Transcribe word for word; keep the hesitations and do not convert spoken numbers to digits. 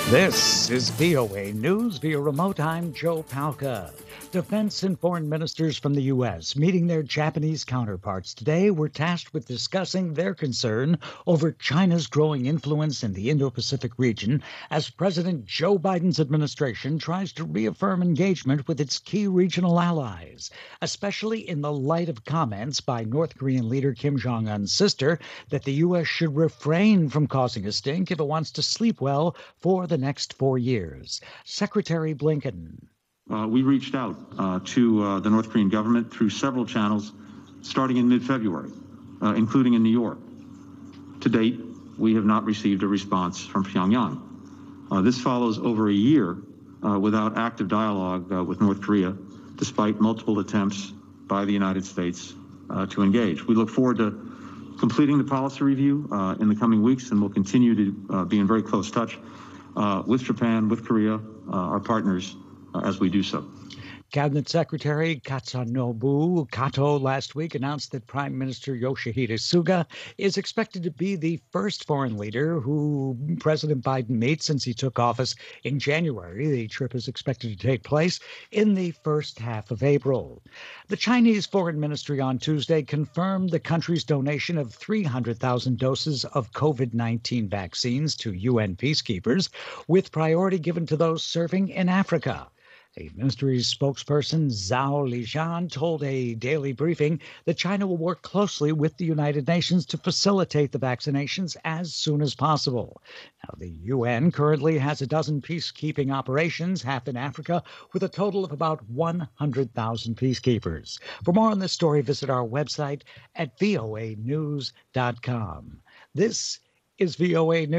This is V O A News via remote. I'm Joe Palca. Defense and foreign ministers from the U S meeting their Japanese counterparts today were tasked with discussing their concern over China's growing influence in the Indo-Pacific region as President Joe Biden's administration tries to reaffirm engagement with its key regional allies, especially in the light of comments by North Korean leader Kim Jong-un's sister that the U S should refrain from causing a stink if it wants to sleep well for the next four years. Secretary Blinken. Uh, we reached out uh, to uh, the North Korean government through several channels starting in mid-February, uh, including in New York. To date, we have not received a response from Pyongyang. Uh, this follows over a year uh, without active dialogue uh, with North Korea, despite multiple attempts by the United States uh, to engage. We look forward to completing the policy review uh, in the coming weeks, and we'll continue to uh, be in very close touch uh, with Japan, with Korea, uh, our partners, uh, as we do so. Cabinet Secretary Katsunobu Kato last week announced that Prime Minister Yoshihide Suga is expected to be the first foreign leader who President Biden meets since he took office in January. The trip is expected to take place in the first half of April. The Chinese Foreign Ministry on Tuesday confirmed the country's donation of three hundred thousand doses of COVID nineteen vaccines to U N peacekeepers, with priority given to those serving in Africa. A ministry's spokesperson, Zhao Lijian, told a daily briefing that China will work closely with the United Nations to facilitate the vaccinations as soon as possible. Now, the U N currently has a dozen peacekeeping operations, half in Africa, with a total of about one hundred thousand peacekeepers. For more on this story, visit our website at V O A news dot com. This is V O A News.